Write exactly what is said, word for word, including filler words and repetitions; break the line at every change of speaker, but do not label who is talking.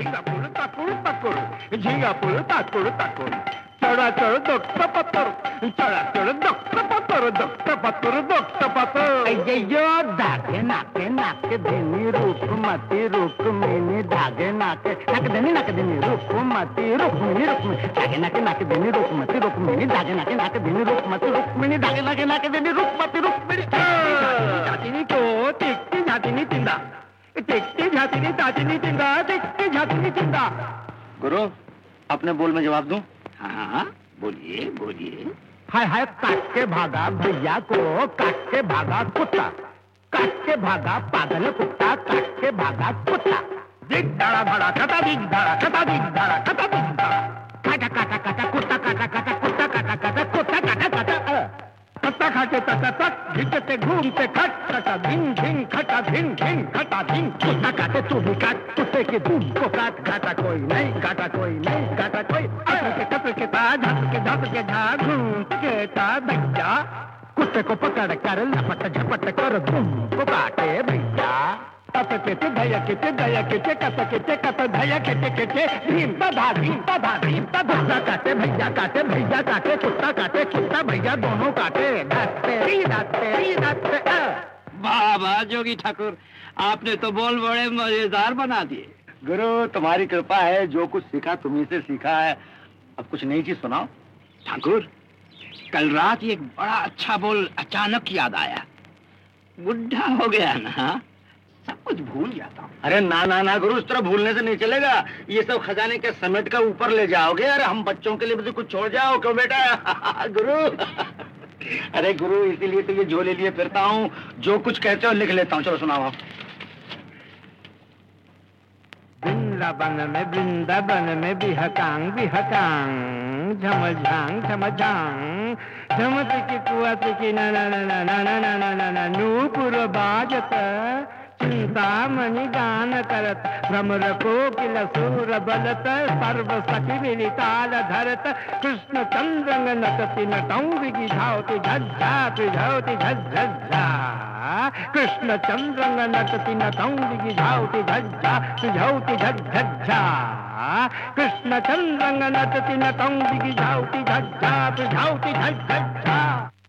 झिंगापुर ताकुड़ ताकुड़, झिंगापुर ताकुड़ ताकुड़, चढ़ा चढ़ दक्ष पत्थर, चढ़ा चढ़ दक्ष पत्थर, दक्ष पत्थर, दक्ष पत्थर।
अय्यो धागे नाके नाके देनी रुकमती रुक्मिणी, धागे नाके नाके देनी नाके देनी रुकमती रुक्मिणी, रुक्मिणी धागे नाके नाके देनी रुकमती रुक्मिणी, धागे नाके नाके देनी रुकमती रुक्मिणी, धागे नाके नाके देनी रुकमती रुक्मिणी।
झातिनी को टिकती झातिनी चिंदा, टिकती झातिनी झातिनी चिंदा, टिकती झातिनी चिंदा।
गुरु अपने बोल में जवाब दूं?
हाँ बोलिए बोलिए। हाय हाय काट के भागा भैया को, काट के भागा कुत्ता, काट के भागा पागल कुत्ता, काट के भागा कुत्ता।
दिग धाड़ा धाड़ा कटा दिग धाड़ा कटा दिग धाड़ा कटा दिग धाड़ा,
काटा काटा काटा कुत्ता काटा काटा कुत्ता काटा काटा कुत्ता काटा काटा।
कट्टा खाते तटा तक घिचते घूमते खट खटा धिन धिन खटा धिन धिन खटा धिन।
कुत्ता काटे तू भी काट, कुत्ते के दूध को काट, घाटा कोई नहीं घाटा कोई नहीं घाटा कोई।
कपल के कपल के ता झप के झप के झा घूम के ता भैया,
कुत्ते को पकड़ कर लपट झपट कर धूम को काटे भैया।
तप केचे धया केचे दया केचे कत केचे कत धया केचे केचे धीम तधा धीम तधा धीम तधा।
कुत्ता काटे भैया काटे भैया काटे कुत्ता काटे कुत्ता भैया दोनों काटे, दाते दाते दाते।
वाह वाह जोगी ठाकुर, आपने तो बोल बड़े मजेदार बना दिए।
गुरु तुम्हारी कृपा है, जो कुछ सीखा तुम्ही से सीखा है। अब कुछ नई चीज सुनाओ।
ठाकुर कल रात एक बड़ा अच्छा बोल अचानक याद आया। बुढ़ा हो गया ना, सब कुछ भूल जाता हूँ।
अरे ना ना ना गुरु, इस तरह भूलने से नहीं चलेगा। ये सब खजाने के समेट कर ऊपर ले जाओगे। अरे हम बच्चों के लिए भी कुछ छोड़ जाओ क्यों बेटा? गुरु अरे गुरु इसीलिए तो ये झोले लिए फिरता हूँ, जो कुछ कहते हो लिख लेता हूँ। चलो सुनाओ आप।
वृंदावन में वृंदावन में बिहकांग बिहकांग, झमझांग झमझांग, झमत की कुआत की ना ना ना ना ना ना ना ना ना ना नूपुर बाजत, चिंतामणि गान करत, भ्रमर कोकिल सूर बलत, सर्व सखी विताल धरत, कृष्ण चंद्रंग नटति नटौंगी झावति झज्झा पिझौति झज्झा, कृष्ण चंद्रंग नटति नटौंगी झावति झज्झा पिझौति झज्झा, कृष्ण चंद्रंग नटति नटौंगी झावति झज्झा पिझौति झज्झा।